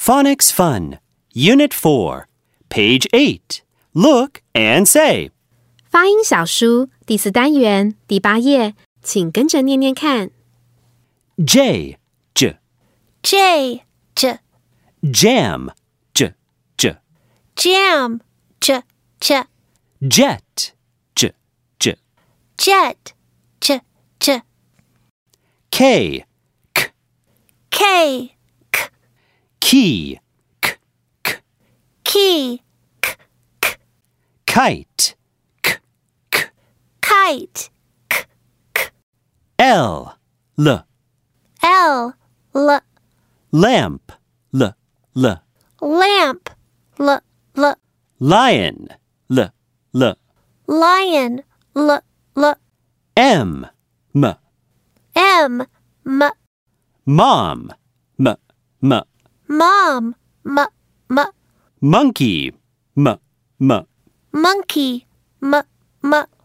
Phonics Fun, Unit 4, Page 8. Look and say. 发音小书第4单元第8页，请跟着念念看。 J, j, J, j, jam, j, j, jam, j, j, jet, j, j, jet, j, j, K, k, K, k, key, k, k, key, k, k, kite, k, k, kite, k, k, L, l, L, l, lamp, l, l, lamp, l, l, lion, l, l, lion, l, l, M, m, M, m, mom, m, m, mom, m, m, monkey, m, m, monkey, m, m,